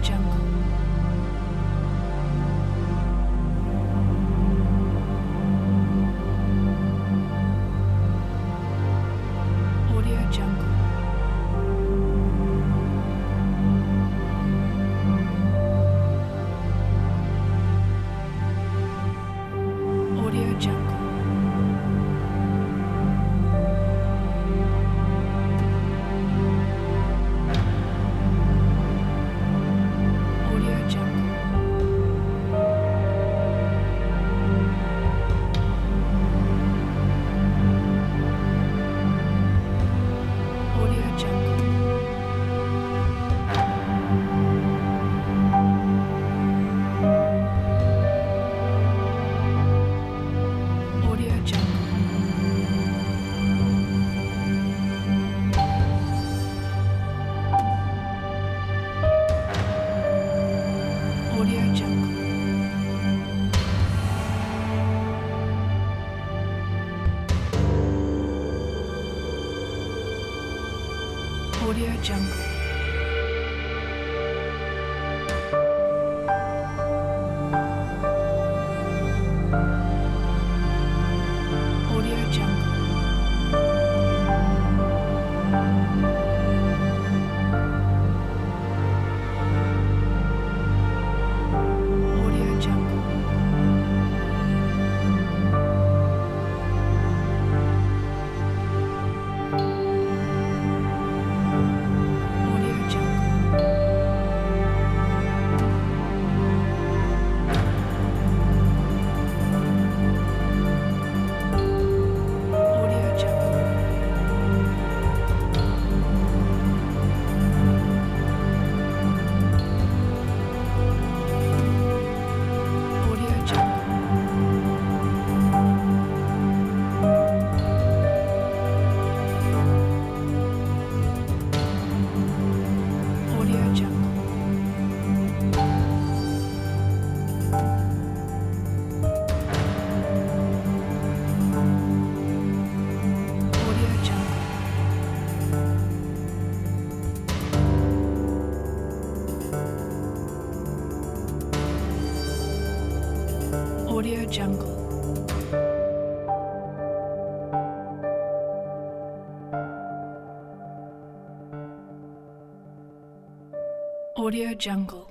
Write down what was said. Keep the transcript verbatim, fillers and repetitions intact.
Jungle. Audio Jungle. Audio Jungle. Audio Jungle. Audio Jungle. Audio Jungle. Audio Jungle. Audio Jungle. Audio Jungle. Audio Jungle. Audio Jungle. Audio Jungle. Audio Jungle. Audio Jungle. Audio Jungle. Audio Jungle. Audio Jungle.